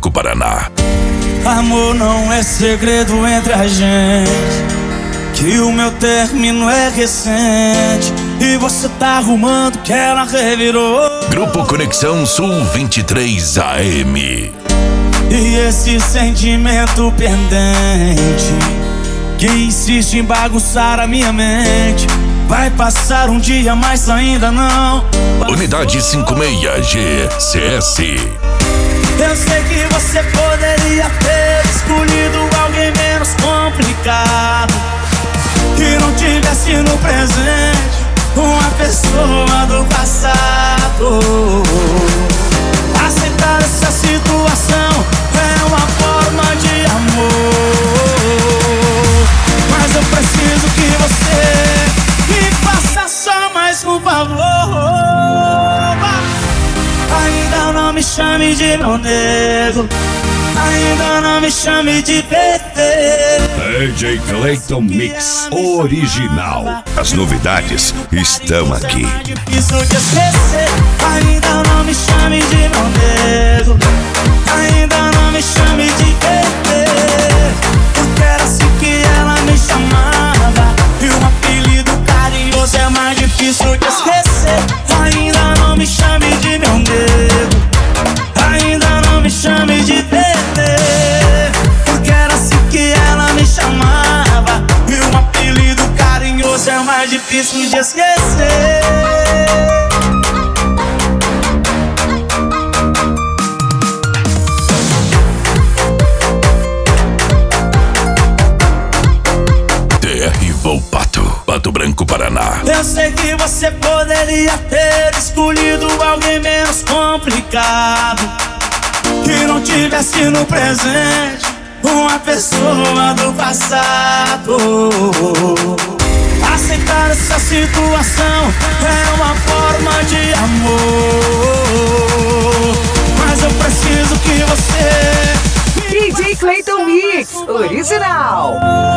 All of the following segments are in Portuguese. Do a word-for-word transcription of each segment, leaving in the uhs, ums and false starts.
Branco, Paraná. Amor, não é segredo entre a gente que o meu término é recente e você tá arrumando que ela revirou. Grupo Conexão Sul vinte e três A M. E esse sentimento pendente que insiste em bagunçar a minha mente vai passar um dia, mas ainda não. Unidade cinquenta e seis G C S. Eu sei que você poderia ter escolhido alguém menos complicado, que não tivesse no presente uma pessoa do passado. Aceitar essa situação é uma forma de amor, mas eu preciso que você me faça só mais um favor. Ainda não me chame de meu nego, ainda não me chame de bebê. D J Clayton Mix Original. As novidades estão aqui. Difícil de esquecer. Ainda não me chame de meu nego, ainda não me chame de bebê, porque era assim que ela me chamava, e um apelido carinhoso é mais difícil de esquecer. Ainda não me chame de meu nego, ainda não me chame de bebê, porque era assim que ela me chamava, e um apelido carinhoso é mais difícil de esquecer. D R Volpato, Pato Branco, Paraná. Eu sei que você poderia ter escolhido alguém menos complicado, que não tivesse no presente uma pessoa do passado. Aceitar essa situação é uma forma de amor, mas eu preciso que você D J Clayton Mix Original.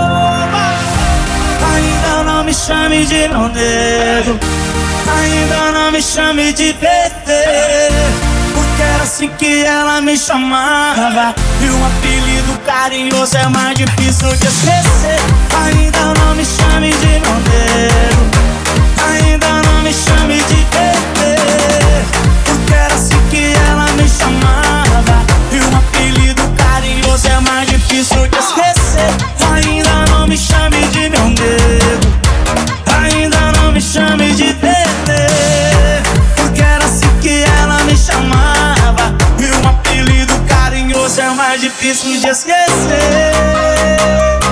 Ainda não me chame de meu nego, ainda não me chame de bebê, porque era assim que ela me chamava, e um apelido carinhoso é mais difícil de esquecer. Ainda não me chame de meu nego, ainda não me chame de bebê, porque era assim que ela me chamava, e um apelido carinhoso é mais difícil de esquecer. Ainda não me chame de meu nego, ainda não me chame de bebê, porque era assim que ela me chamava, e um apelido carinhoso é mais difícil de esquecer.